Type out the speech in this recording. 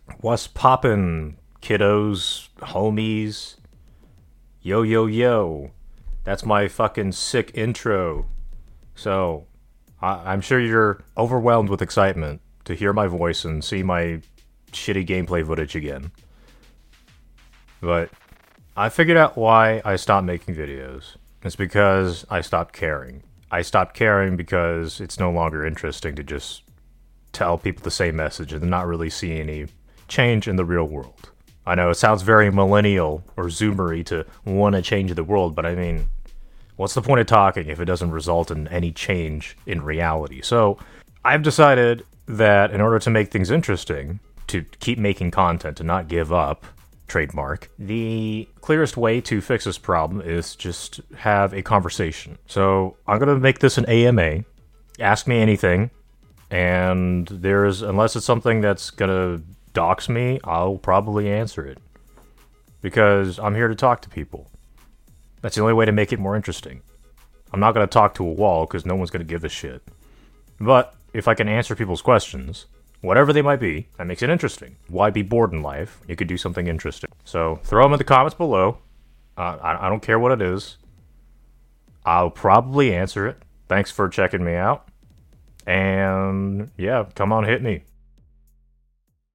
What's poppin', kiddos, homies? Yo, yo, yo. That's my fucking sick intro. So, I'm sure you're overwhelmed with excitement to hear my voice and see my shitty gameplay footage again. But I figured out why I stopped making videos. It's because I stopped caring. I stopped caring because it's no longer interesting to just tell people the same message and not really see any change in the real world. I know it sounds very millennial or zoomery to want to change the world, but I mean, what's the point of talking if it doesn't result in any change in reality? So, I've decided that in order to make things interesting, to keep making content, to not give up, trademark, the clearest way to fix this problem is just have a conversation. So, I'm going to make this an AMA. Ask me anything, and unless it's something that's gonna dox me, I'll probably answer it because I'm here to talk to people. That's the only way to make it more interesting. I'm not gonna talk to a wall because no one's gonna give a shit. But if I can answer people's questions, whatever they might be, that makes it interesting. Why be bored in life? You could do something interesting. So throw them in the comments below. I don't care what it is. I'll probably answer it. Thanks for checking me out. And yeah, come on, hit me.